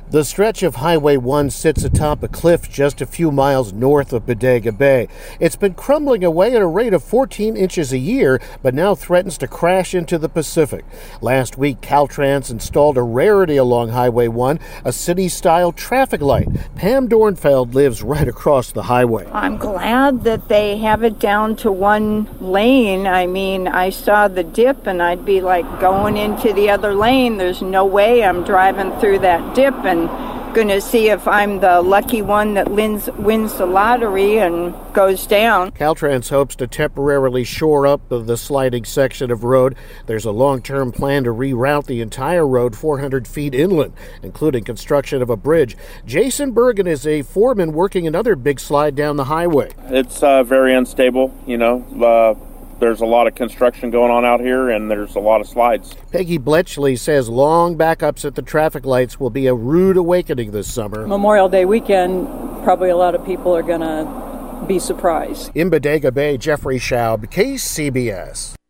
The stretch of Highway 1 sits atop a cliff just a few miles north of Bodega Bay. It's been crumbling away at a rate of 14 inches a year, but now threatens to crash into the Pacific. Last week, Caltrans installed a rarity along Highway 1, a city-style traffic light. Pam Dornfeld lives right across the highway. I'm glad that they have it down to one lane. I mean, I saw the dip and I'd be like going into the other lane. There's no way I'm driving through that dip and going to see if I'm the lucky one that wins the lottery and goes down. Caltrans hopes to temporarily shore up the sliding section of road. There's a long-term plan to reroute the entire road 400 feet inland, including construction of a bridge. Jason Bergen is a foreman working another big slide down the highway. It's very unstable, There's a lot of construction going on out here, and there's a lot of slides. Peggy Bletchley says long backups at the traffic lights will be a rude awakening this summer. Memorial Day weekend, probably a lot of people are going to be surprised. In Bodega Bay, Jeffrey Schaub, KCBS.